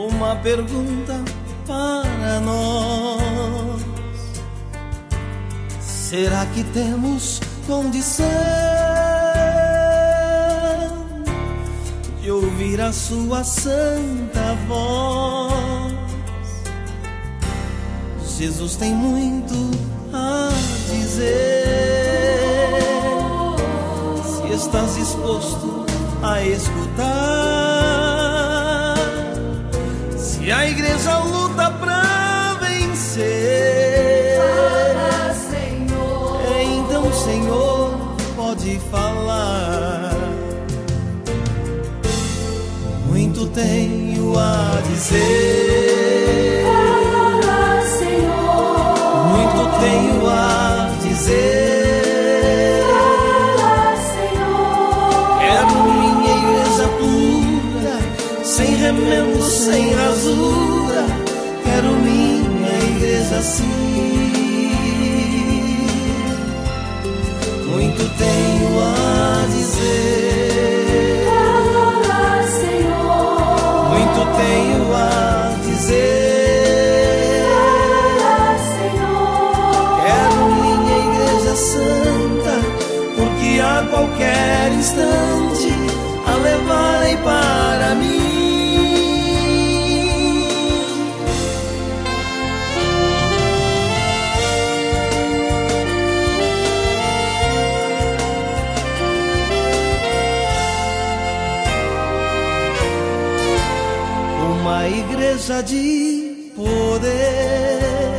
uma pergunta para nós: será que temos condição de ouvir a sua santa voz? Jesus tem muito a dizer, se estás disposto a escutar. Se a igreja luta pra vencer, fala, Senhor. Então, Senhor, pode falar. Muito tenho a dizer, Fala, Senhor. muito tenho a dizer. Fala, Senhor. Quero minha igreja pura, sem remendo, sem rasura. Quero minha igreja assim. Muito tenho a dizer, Fala, Senhor. muito tenho a dizer. Fala, Senhor. Quero minha igreja santa, porque a qualquer instante a levarei para mim. Uma igreja de poder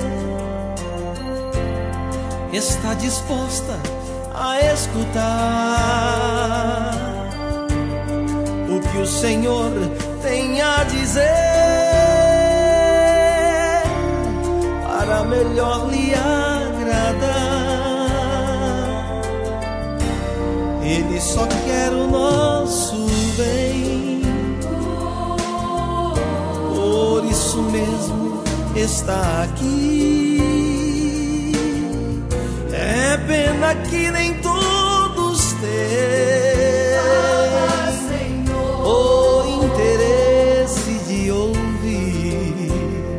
está disposta a escutar o que o Senhor tem a dizer para melhor lhe agradar. Ele só quer o nosso bem, por isso mesmo está aqui. É pena que nem todos têm o interesse de ouvir.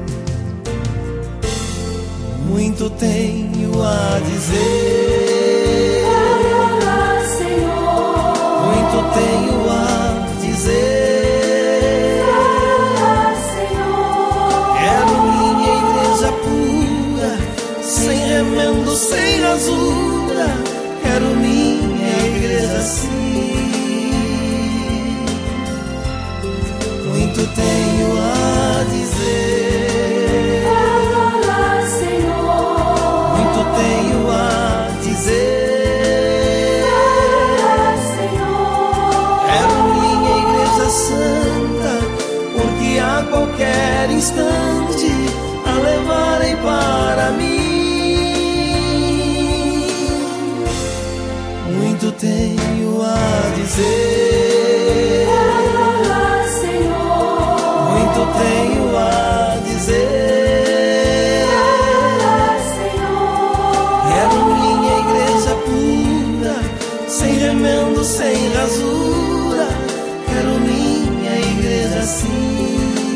Muito tenho a dizer, Fala, Senhor. muito tenho a dizer. Fala, Senhor. Quero minha igreja pura, sem remendo, sem rasura. Quero minha igreja assim. Muito tenho a dizer, Fala, Senhor. muito tenho a dizer. Fala, Senhor. Quero minha igreja santa, porque a qualquer instante a levarei para mim. Muito tenho a dizer, Fala, Senhor. muito tenho a dizer. Fala, Senhor. Quero minha igreja pura, sem remendo, sem rasura. Quero minha igreja assim.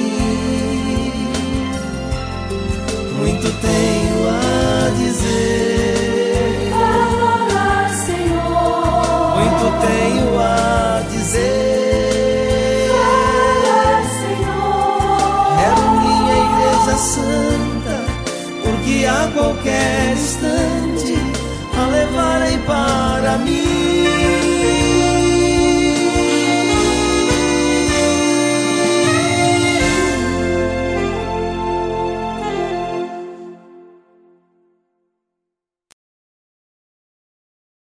Muito tenho a dizer, Fala, Senhor. muito tenho a dizer. Fala, Senhor. Quero minha igreja santa, porque a qualquer instante a levarei para mim.